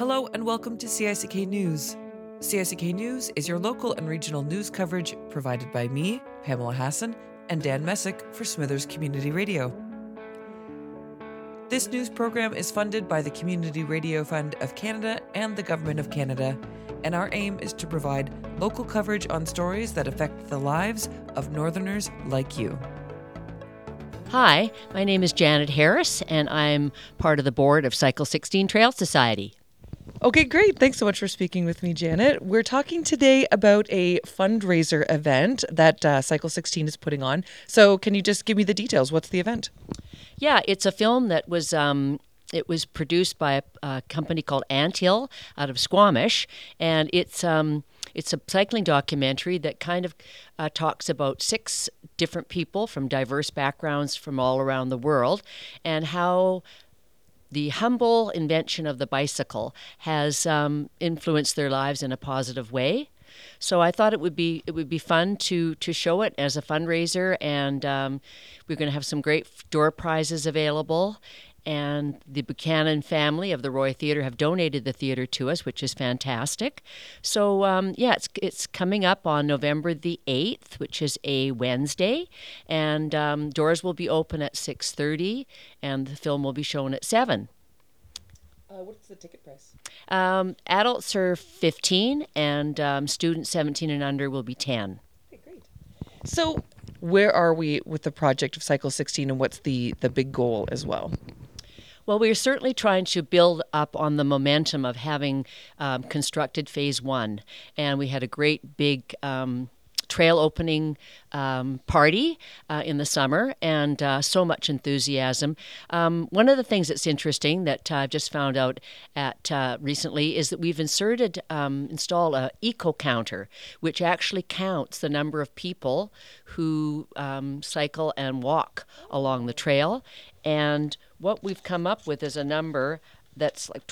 Hello and welcome to CICK News. CICK News is your local and regional news coverage provided by me, Pamela Hassan, and Dan Messick for Smithers Community Radio. This news program is funded by the Community Radio Fund of Canada and the Government of Canada, and our aim is to provide local coverage on stories that affect the lives of Northerners like you. Hi, my name is Janet Harris, and I'm part of the board of Cycle 16 Trail Society. Okay, great. Thanks so much for speaking with me, Janet. We're talking today about a fundraiser event that Cycle 16 is putting on. So can you just give me the details? What's the event? Yeah, it's a film that was it was produced by a company called Anthill out of Squamish, and it's a cycling documentary that kind of talks about 6 different people from diverse backgrounds from all around the world, and how the humble invention of the bicycle has influenced their lives in a positive way. So I thought it would be fun to show it as a fundraiser, and we're going to have some great door prizes available. And the Buchanan family of the Roy Theatre have donated the theatre to us, which is fantastic. So it's coming up on November the 8th, which is a Wednesday, and doors will be open at 6:30, and the film will be shown at 7. What's the ticket price? Adults are 15, and students 17 and under will be 10. Okay, great. So where are we with the project of Cycle 16, and what's the big goal as well? Well, we're certainly trying to build up on the momentum of having constructed Phase 1. And we had a great big trail opening party in the summer, and so much enthusiasm. One of the things that's interesting that I've just found out recently is that we've installed a eco counter, which actually counts the number of people who cycle and walk along the trail. And what we've come up with is a number that's like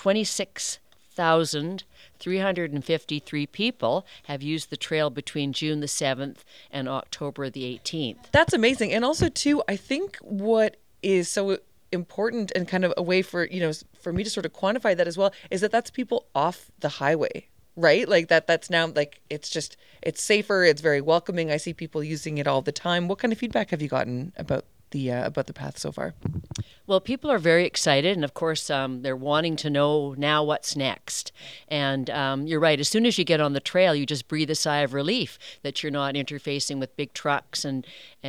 26,353 people have used the trail between June the 7th and October the 18th. That's amazing. And also, too, I think what is so important and kind of a way for me to sort of quantify that as well is that that's people off the highway, right? Like that's now like it's safer. It's very welcoming. I see people using it all the time. What kind of feedback have you gotten about the path so far? Well, people are very excited, and of course, they're wanting to know now what's next. And you're right. As soon as you get on the trail, you just breathe a sigh of relief that you're not interfacing with big trucks and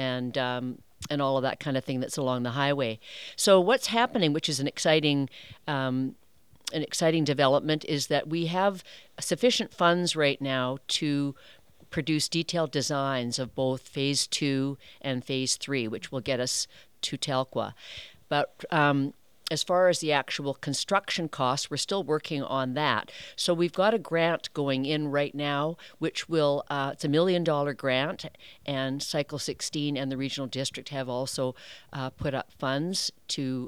all of that kind of thing that's along the highway. So what's happening, which is an exciting development, is that we have sufficient funds right now to produce detailed designs of both Phase 2 and Phase 3, which will get us to Telkwa. But as far as the actual construction costs, we're still working on that. So we've got a grant going in right now, which will, it's $1 million grant, and Cycle 16 and the Regional District have also put up funds to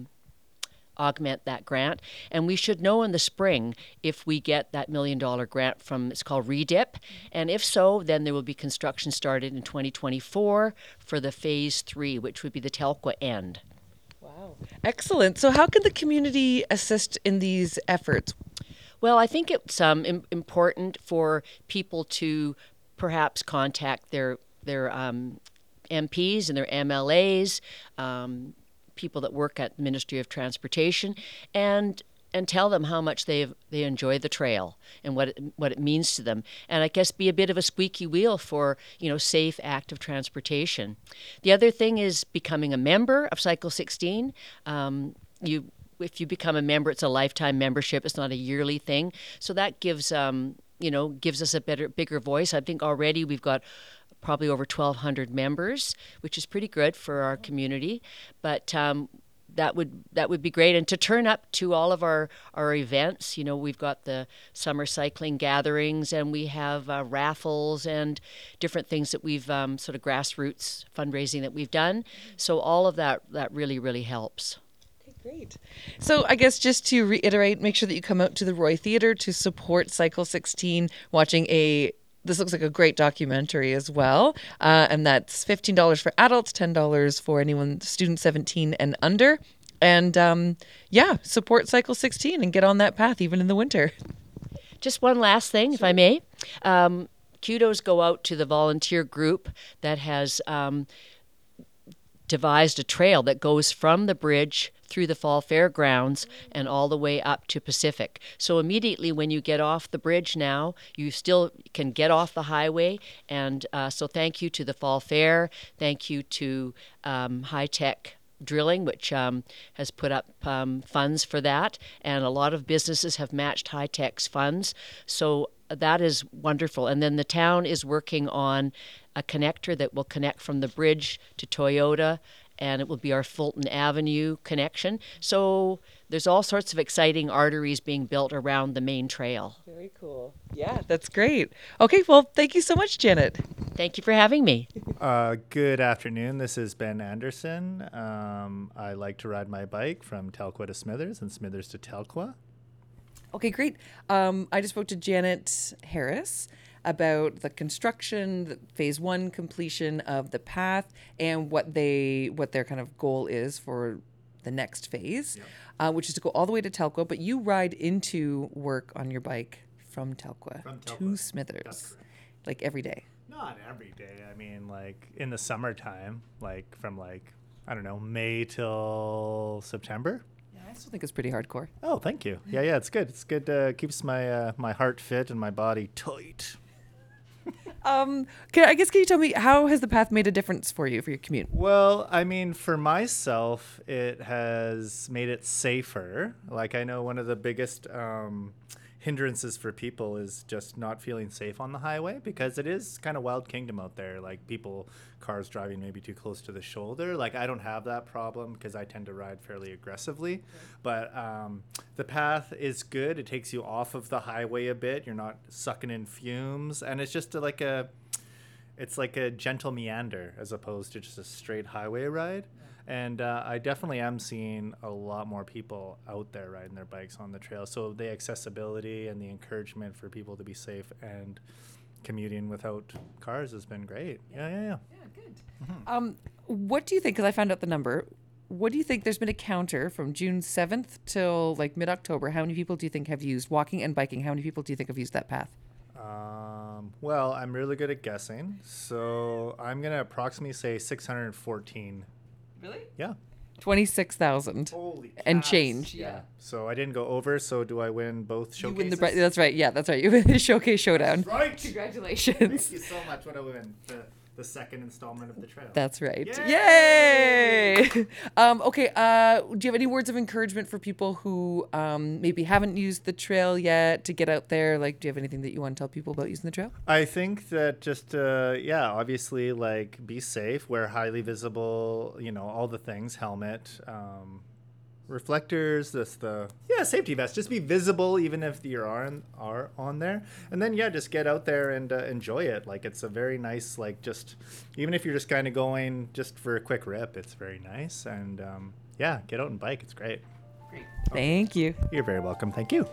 augment that grant. And we should know in the spring if we get that $1 million grant from, it's called REDIP. And if so, then there will be construction started in 2024 for the Phase 3, which would be the Telkwa end. Wow. Excellent. So how can the community assist in these efforts? Well, I think it's important for people to perhaps contact their MPs and their MLAs, people that work at the Ministry of Transportation, and tell them how much they enjoy the trail and what it means to them, and I guess be a bit of a squeaky wheel for safe, active transportation. The other thing is becoming a member of Cycle 16. If you become a member, it's a lifetime membership. It's not a yearly thing, so that gives us a bigger voice. I think already we've got probably over 1,200 members, which is pretty good for our community. But that would be great. And to turn up to all of our events, we've got the summer cycling gatherings, and we have raffles and different things that we've sort of grassroots fundraising that we've done. So all of that really, really helps. Great. So I guess just to reiterate, make sure that you come out to the Roy Theatre to support Cycle 16, watching this looks like a great documentary as well. And that's $15 for adults, $10 for anyone, student 17 and under. And support Cycle 16 and get on that path even in the winter. Just one last thing, if I may. Kudos go out to the volunteer group that has devised a trail that goes from the bridge through the Fall Fairgrounds and all the way up to Pacific. So immediately when you get off the bridge now, you still can get off the highway. And so thank you to the Fall Fair. Thank you to High Tech Drilling, which has put up funds for that. And a lot of businesses have matched High Tech's funds. So that is wonderful. And then the town is working on a connector that will connect from the bridge to Toyota, and it will be our Fulton Avenue connection. So there's all sorts of exciting arteries being built around the main trail. Very cool. Yeah, that's great. Okay, well, thank you so much, Janet. Thank you for having me. Good afternoon. This is Ben Anderson. I like to ride my bike from Telkwa to Smithers and Smithers to Telkwa. Okay, great. I just spoke to Janet Harris about the construction, the phase 1 completion of the path, and what their kind of goal is for the next phase, which is to go all the way to Telkwa. But you ride into work on your bike from Telkwa to Smithers, like every day. Not every day. I mean, like in the summertime, like from I don't know, May till September. I still think it's pretty hardcore. Oh, thank you. Yeah, it's good. It's good. Keeps my my heart fit and my body tight. Can you tell me, how has the path made a difference for you, for your commute? Well, I mean, for myself, it has made it safer. Like, I know one of the biggest hindrances for people is just not feeling safe on the highway, because it is kind of wild kingdom out there. Like, cars driving maybe too close to the shoulder. Like, I don't have that problem because I tend to ride fairly aggressively. But the path is good. It takes you off of the highway a bit. You're not sucking in fumes, and it's just like a gentle meander as opposed to just a straight highway ride. And I definitely am seeing a lot more people out there riding their bikes on the trail. So the accessibility and the encouragement for people to be safe and commuting without cars has been great. Yeah, good. Mm-hmm. What do you think, because I found out the number, what do you think, there's been a counter from June 7th till like mid-October, how many people do you think have used walking and biking? How many people do you think have used that path? Well, I'm really good at guessing, so I'm going to approximately say 614. Really? Yeah. 26,000 and change. Yeah. So I didn't go over, so do I win both showcases? That's right. Yeah, that's right. You win the Showcase Showdown. That's right. Congratulations. Thank you so much. What do I win? The second installment of the trail. That's right. Yay! Okay. Do you have any words of encouragement for people who maybe haven't used the trail yet to get out there? Like, do you have anything that you want to tell people about using the trail? I think that just, obviously, like, be safe, wear highly visible, all the things, helmet, reflectors, safety vest. Just be visible even if you are on there. And then, just get out there and enjoy it. Like, it's a very nice, like, just, even if you're just kind of going just for a quick rip, it's very nice. And, get out and bike. It's great. Great. Thank you. You're very welcome. Thank you.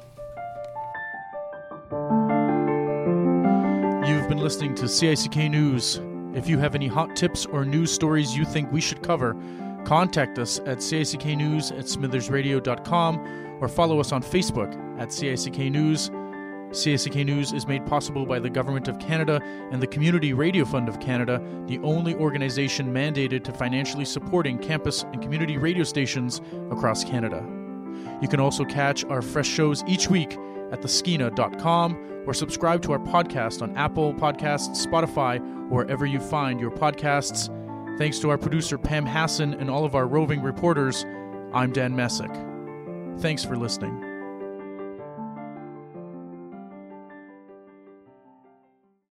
You've been listening to CICK News. If you have any hot tips or news stories you think we should cover, contact us at cicknews@smithersradio.com or follow us on Facebook at CICK News. CICK News is made possible by the Government of Canada and the Community Radio Fund of Canada, the only organization mandated to financially supporting campus and community radio stations across Canada. You can also catch our fresh shows each week at theskeena.com or subscribe to our podcast on Apple Podcasts, Spotify, or wherever you find your podcasts. Thanks to our producer Pam Hassan and all of our roving reporters, I'm Dan Messick. Thanks for listening.